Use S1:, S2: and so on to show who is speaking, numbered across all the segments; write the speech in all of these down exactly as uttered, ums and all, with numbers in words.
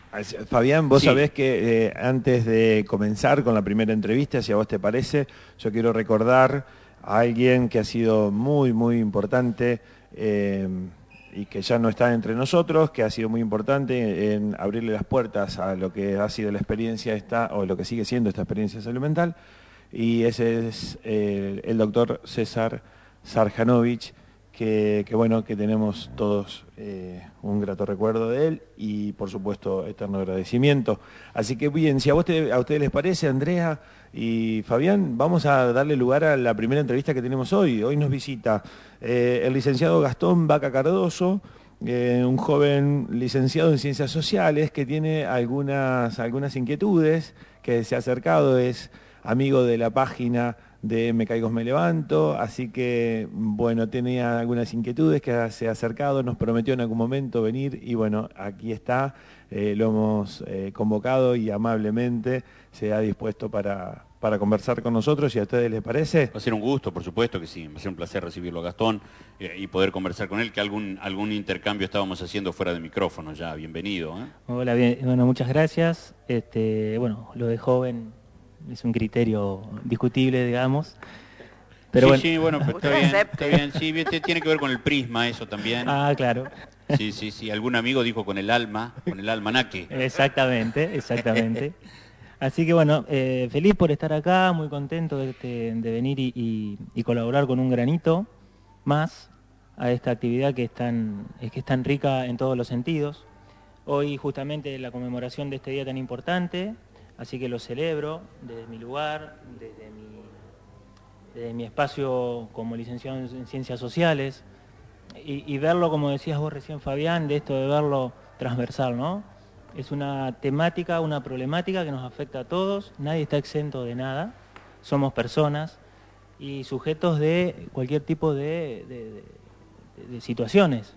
S1: Fabián, vos
S2: Sí.
S1: sabés que eh, antes de comenzar con la primera entrevista, si a vos te parece, yo quiero recordar a alguien que ha sido muy, muy importante eh, y que ya no está entre nosotros, que ha sido muy importante en abrirle las puertas a lo que ha sido la experiencia esta, o lo que sigue siendo esta experiencia de salud mental, y ese es eh, el doctor César Sarjanovich, que, que bueno, que tenemos todos eh, un grato recuerdo de él y por supuesto eterno agradecimiento. Así que bien, si a, vos te, a ustedes les parece, Andrea y Fabián, vamos a darle lugar a la primera entrevista que tenemos hoy. Hoy nos visita eh, el licenciado Gastón Vaca Cardoso, eh, un joven licenciado en Ciencias Sociales que tiene algunas, algunas inquietudes, que se ha acercado, es amigo de la página de Me Caigo Me Levanto, así que, bueno, tenía algunas inquietudes que se ha acercado, nos prometió en algún momento venir y, bueno, aquí está, eh, lo hemos eh, convocado y amablemente se ha dispuesto para, para conversar con nosotros, si a ustedes les parece.
S2: Va a ser un gusto, por supuesto que sí, va a ser un placer recibirlo, Gastón, eh, y poder conversar con él, que algún, algún intercambio estábamos haciendo fuera de micrófono ya. Bienvenido, ¿eh?
S3: Hola, bien, bueno, muchas gracias. Este, bueno, lo de joven es un criterio discutible, digamos. Pero
S2: sí,
S3: bueno.
S2: sí, bueno, pero está bien, está bien, sí, bien, tiene que ver con el prisma eso también.
S3: Ah, claro.
S2: Sí, sí, sí, algún amigo dijo con el alma, con el almanaque.
S3: Exactamente, exactamente. Así que bueno, eh, feliz por estar acá, muy contento de, de, de venir y, y, y colaborar con un granito más a esta actividad que es tan, es que es tan rica en todos los sentidos. Hoy justamente la conmemoración de este día tan importante, así que lo celebro desde mi lugar, desde mi, desde mi espacio como licenciado en Ciencias Sociales, y, y verlo, como decías vos recién, Fabián, de esto de verlo transversal, ¿no? Es una temática, una problemática que nos afecta a todos, nadie está exento de nada, somos personas y sujetos de cualquier tipo de, de, de, de situaciones.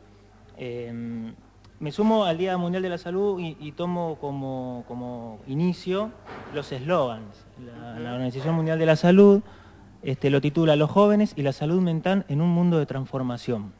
S3: Eh, me sumo al Día Mundial de la Salud y, y tomo como, como inicio los eslogans. La, la Organización Mundial de la Salud este, lo titula Los jóvenes y la salud mental en un mundo de transformación.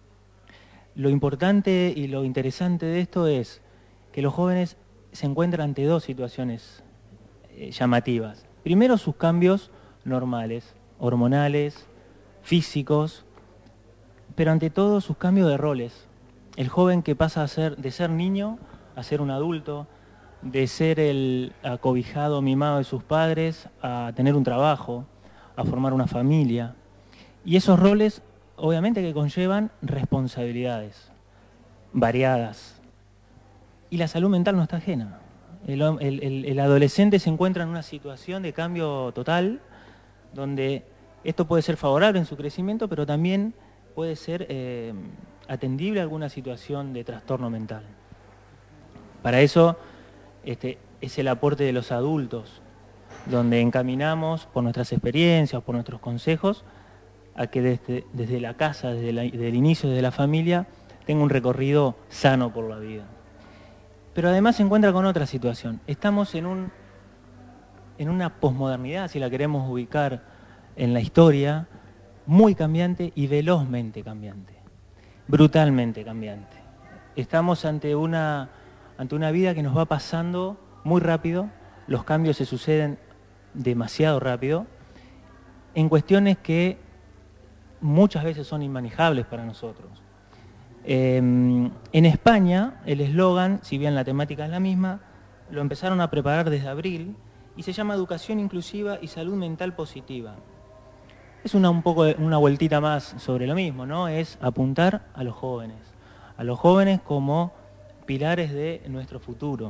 S3: Lo importante y lo interesante de esto es que los jóvenes se encuentran ante dos situaciones eh, llamativas. Primero, sus cambios normales, hormonales, físicos, pero ante todo sus cambios de roles. El joven que pasa a ser, de ser niño a ser un adulto, de ser el acobijado, mimado de sus padres, a tener un trabajo, a formar una familia. Y esos roles, obviamente, que conllevan responsabilidades variadas. Y la salud mental no está ajena. El, el, el, el adolescente se encuentra en una situación de cambio total, donde esto puede ser favorable en su crecimiento, pero también puede ser eh, atendible a alguna situación de trastorno mental. Para eso este, es el aporte de los adultos, donde encaminamos por nuestras experiencias, por nuestros consejos, a que desde, desde la casa, desde, la, desde el inicio, desde la familia, tenga un recorrido sano por la vida. Pero además se encuentra con otra situación. Estamos en, un, en una posmodernidad, si la queremos ubicar en la historia, muy cambiante y velozmente cambiante, brutalmente cambiante. Estamos ante una, ante una vida que nos va pasando muy rápido, los cambios se suceden demasiado rápido, en cuestiones que muchas veces son inmanejables para nosotros. Eh, en España, el eslogan, si bien la temática es la misma, lo empezaron a preparar desde abril y se llama Educación Inclusiva y Salud Mental Positiva. Es una, un poco de, una vueltita más sobre lo mismo, ¿no? Es apuntar a los jóvenes, a los jóvenes como pilares de nuestro futuro.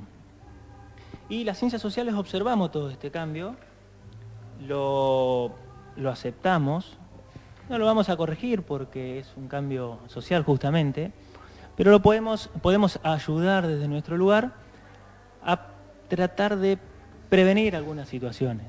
S3: Y las ciencias sociales observamos todo este cambio, lo, lo aceptamos. No lo vamos a corregir porque es un cambio social justamente, pero lo podemos, podemos ayudar desde nuestro lugar a tratar de prevenir algunas situaciones.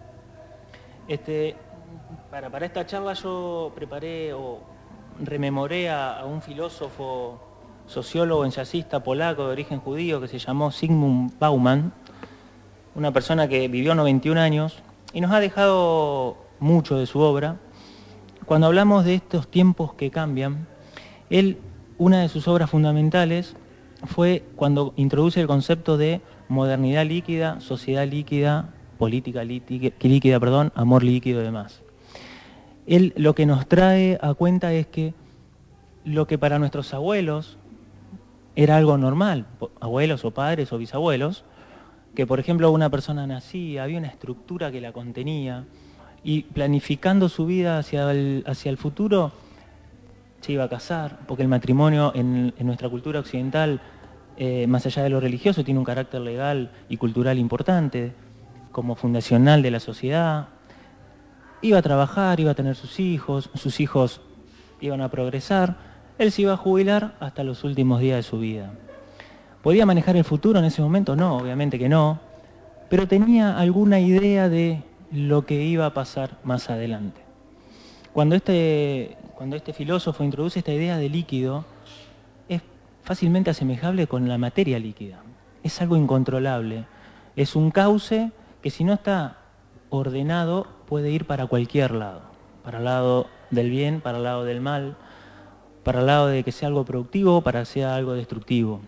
S3: Este, para, para esta charla yo preparé o rememoré a, a un filósofo, sociólogo, ensayista polaco de origen judío que se llamó Zygmunt Bauman, una persona que vivió noventa y un años y nos ha dejado mucho de su obra. Cuando hablamos de estos tiempos que cambian, él, una de sus obras fundamentales fue cuando introduce el concepto de modernidad líquida, sociedad líquida, política líquida, líquida perdón, amor líquido y demás. Él lo que nos trae a cuenta es que lo que para nuestros abuelos era algo normal, abuelos o padres o bisabuelos, que por ejemplo una persona nacía, había una estructura que la contenía, y planificando su vida hacia el, hacia el futuro, se iba a casar, porque el matrimonio en, en nuestra cultura occidental, eh, más allá de lo religioso, tiene un carácter legal y cultural importante, como fundacional de la sociedad. Iba a trabajar, iba a tener sus hijos, sus hijos iban a progresar, él se iba a jubilar hasta los últimos días de su vida. ¿Podía manejar el futuro en ese momento? No, obviamente que no, pero tenía alguna idea de lo que iba a pasar más adelante. Cuando este, cuando este filósofo introduce esta idea de líquido, es fácilmente asemejable con la materia líquida. Es algo incontrolable, es un cauce que si no está ordenado puede ir para cualquier lado, para el lado del bien, para el lado del mal, para el lado de que sea algo productivo, para que sea algo destructivo.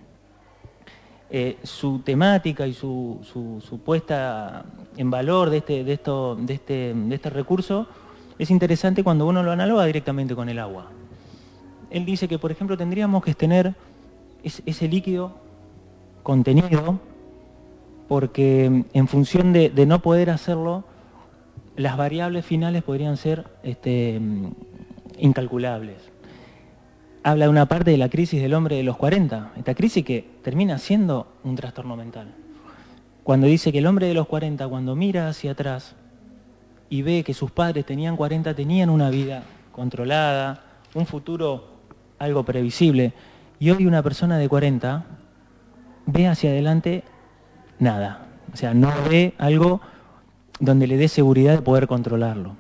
S3: Eh, su temática y su, su, su puesta en valor de este, de, esto, de, este, de este recurso es interesante cuando uno lo analoga directamente con el agua. Él dice que, por ejemplo, tendríamos que tener ese, ese líquido contenido porque en función de, de no poder hacerlo, las variables finales podrían ser este, incalculables. Habla de una parte de la crisis del hombre de los cuarenta, esta crisis que termina siendo un trastorno mental. Cuando dice que el hombre de los cuarenta, cuando mira hacia atrás y ve que sus padres tenían cuarenta, tenían una vida controlada, un futuro algo previsible, y hoy una persona de cuarenta ve hacia adelante nada, o sea, no ve algo donde le dé seguridad de poder controlarlo.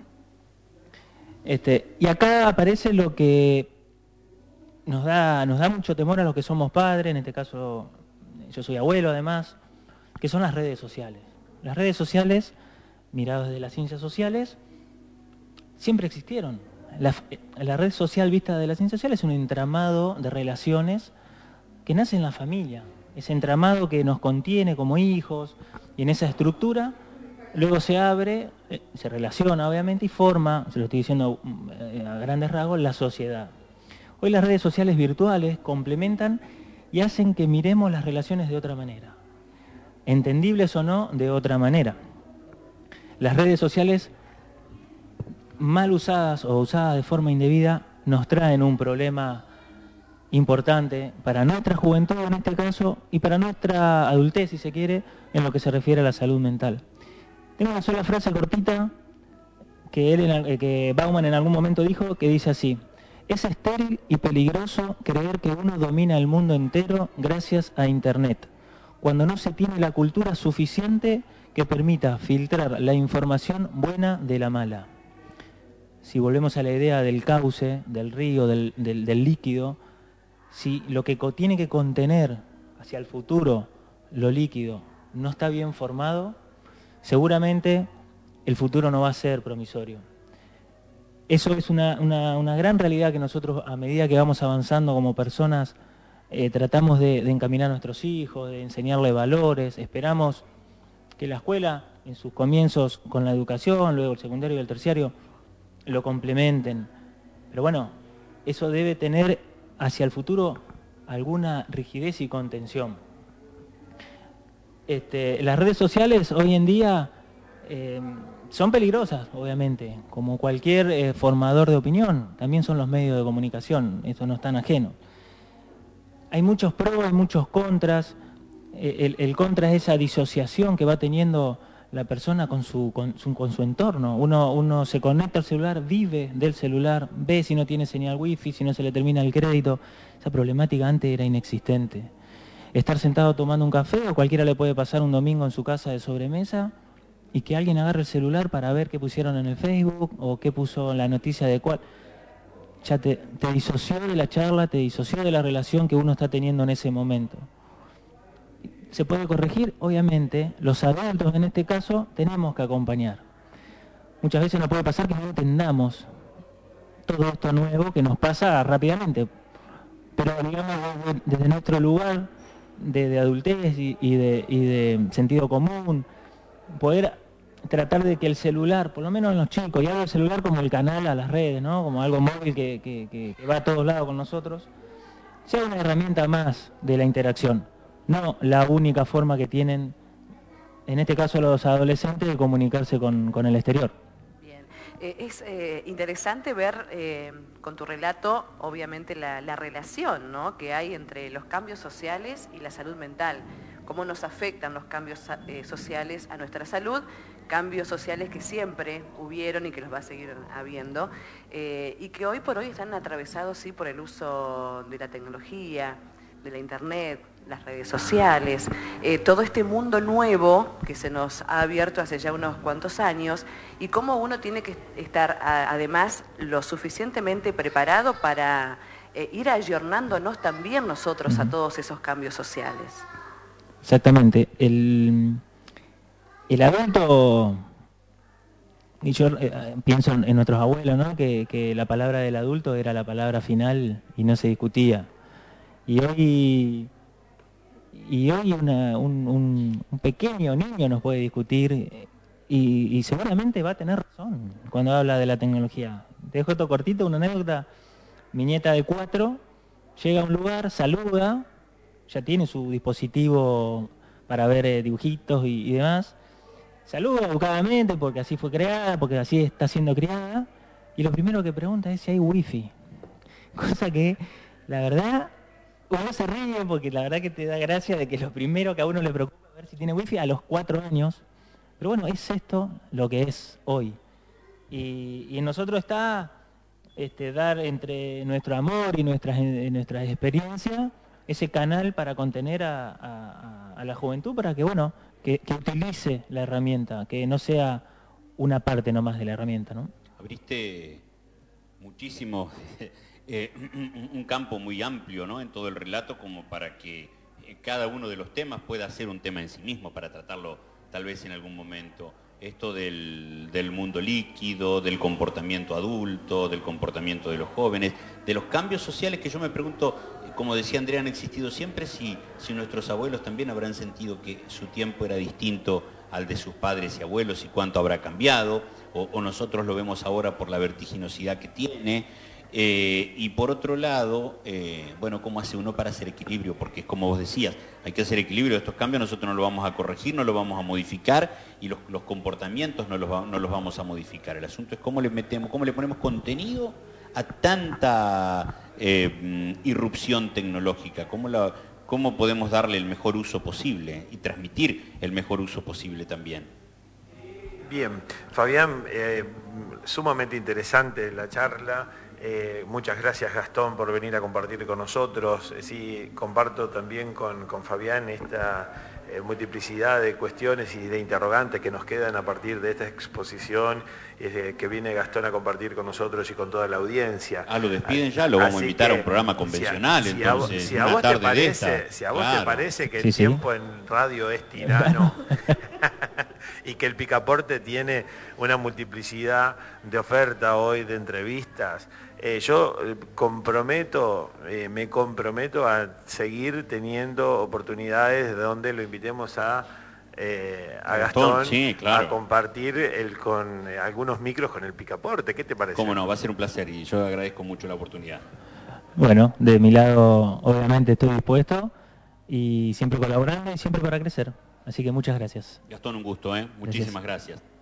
S3: Este, y acá aparece lo que nos da, nos da mucho temor a los que somos padres, en este caso yo soy abuelo además, que son las redes sociales. Las redes sociales, miradas desde las ciencias sociales, siempre existieron. La, la red social vista de las ciencias sociales es un entramado de relaciones que nace en la familia, ese entramado que nos contiene como hijos, y en esa estructura luego se abre, se relaciona obviamente y forma, se lo estoy diciendo a grandes rasgos, la sociedad. Hoy las redes sociales virtuales complementan y hacen que miremos las relaciones de otra manera. Entendibles o no, de otra manera. Las redes sociales mal usadas o usadas de forma indebida nos traen un problema importante para nuestra juventud en este caso y para nuestra adultez, si se quiere, en lo que se refiere a la salud mental. Tengo una sola frase cortita que, él, que Bauman en algún momento dijo, que dice así: es estéril y peligroso creer que uno domina el mundo entero gracias a Internet, cuando no se tiene la cultura suficiente que permita filtrar la información buena de la mala. Si volvemos a la idea del cauce, del río, del, del, del líquido, si lo que tiene que contener hacia el futuro, lo líquido, no está bien formado, seguramente el futuro no va a ser promisorio. Eso es una, una, una gran realidad que nosotros, a medida que vamos avanzando como personas, eh, tratamos de, de encaminar a nuestros hijos, de enseñarles valores. Esperamos que la escuela, en sus comienzos con la educación, luego el secundario y el terciario, lo complementen. Pero bueno, eso debe tener hacia el futuro alguna rigidez y contención. Este, las redes sociales hoy en día eh, son peligrosas, obviamente, como cualquier eh, formador de opinión, también son los medios de comunicación, eso no es tan ajeno. Hay muchos pros, hay muchos contras. El, el contra es esa disociación que va teniendo la persona con su, con su, con su entorno. Uno, uno se conecta al celular, vive del celular, ve si no tiene señal wifi, si no se le termina el crédito. Esa problemática antes era inexistente. Estar sentado tomando un café, o cualquiera le puede pasar un domingo en su casa de sobremesa, y que alguien agarre el celular para ver qué pusieron en el Facebook, o qué puso la noticia de cuál. Ya te, te disoció de la charla, te disoció de la relación que uno está teniendo en ese momento. ¿Se puede corregir? Obviamente, los adultos en este caso tenemos que acompañar. Muchas veces nos puede pasar que no entendamos todo esto nuevo que nos pasa rápidamente, pero digamos desde, desde nuestro lugar de, de adultez y, y, de, y de sentido común, poder tratar de que el celular, por lo menos en los chicos, y hablo del celular como el canal a las redes, ¿no? Como algo móvil que, que, que, que va a todos lados con nosotros, sea una herramienta más de la interacción, no la única forma que tienen, en este caso los adolescentes, de comunicarse con, con el exterior.
S4: Bien, eh, es eh, interesante ver eh, con tu relato, obviamente, la, la relación, ¿no?, que hay entre los cambios sociales y la salud mental. Cómo nos afectan los cambios eh, sociales a nuestra salud, cambios sociales que siempre hubieron y que los va a seguir habiendo, eh, y que hoy por hoy están atravesados, sí, por el uso de la tecnología, de la internet, las redes sociales, eh, todo este mundo nuevo que se nos ha abierto hace ya unos cuantos años, y cómo uno tiene que estar a, además lo suficientemente preparado para eh, ir ayornándonos también nosotros uh-huh. a todos esos cambios sociales.
S3: Exactamente. El, el adulto, y yo eh, pienso en, en nuestros abuelos, ¿no?, que, que la palabra del adulto era la palabra final y no se discutía. Y hoy, y hoy una, un, un, un pequeño niño nos puede discutir y, y seguramente va a tener razón cuando habla de la tecnología. Te dejo esto cortito, una anécdota. Mi nieta de cuatro llega a un lugar, saluda, ya tiene su dispositivo para ver eh, dibujitos y, y demás. Saluda educadamente porque así fue creada, porque así está siendo criada. Y lo primero que pregunta es si hay wifi. Cosa que, la verdad, uno se ríe porque la verdad que te da gracia de que lo primero que a uno le preocupa es ver si tiene wifi a los cuatro años. Pero bueno, es esto lo que es hoy. Y, y en nosotros está este, dar entre nuestro amor y nuestras, nuestras experiencias ese canal para contener a, a, a la juventud, para que, bueno, que, que utilice la herramienta, que no sea una parte nomás de la herramienta, ¿no?
S2: Abriste muchísimo, eh, un, un campo muy amplio, ¿no?, en todo el relato, como para que cada uno de los temas pueda ser un tema en sí mismo, para tratarlo tal vez en algún momento. Esto del, del mundo líquido, del comportamiento adulto, del comportamiento de los jóvenes, de los cambios sociales que yo me pregunto, como decía Andrea, han existido siempre, si, si nuestros abuelos también habrán sentido que su tiempo era distinto al de sus padres y abuelos y cuánto habrá cambiado, o, o nosotros lo vemos ahora por la vertiginosidad que tiene. Eh, y por otro lado, eh, bueno, ¿cómo hace uno para hacer equilibrio? Porque es como vos decías, hay que hacer equilibrio. Estos cambios nosotros no los vamos a corregir, no los vamos a modificar, y los, los comportamientos no los, va, no los vamos a modificar. El asunto es cómo le metemos, cómo le ponemos contenido a tanta eh, irrupción tecnológica, cómo, la, cómo podemos darle el mejor uso posible y transmitir el mejor uso posible también.
S1: Bien, Fabián, eh, sumamente interesante la charla. Eh, muchas gracias, Gastón, por venir a compartir con nosotros. Eh, sí, comparto también con, con Fabián esta eh, multiplicidad de cuestiones y de interrogantes que nos quedan a partir de esta exposición eh, que viene Gastón a compartir con nosotros y con toda la audiencia.
S2: Ah, lo despiden ya, lo vamos a invitar a un programa convencional,
S1: si a,
S2: entonces,
S1: si a vos, si a vos te parece, si a vos claro. te parece que sí, el sí. tiempo en radio es tirano y que el Picaporte tiene una multiplicidad de oferta hoy de entrevistas, Eh, yo comprometo, eh, me comprometo a seguir teniendo oportunidades donde lo invitemos a, eh, a Gastón, Gastón sí, claro. a compartir el, con eh, algunos micros con el Picaporte. ¿Qué te parece?
S2: Cómo no, va a ser un placer y yo agradezco mucho la oportunidad.
S3: Bueno, de mi lado obviamente estoy dispuesto y siempre colaborando y siempre para crecer. Así que muchas gracias.
S2: Gastón, un gusto, ¿eh? Muchísimas gracias. gracias.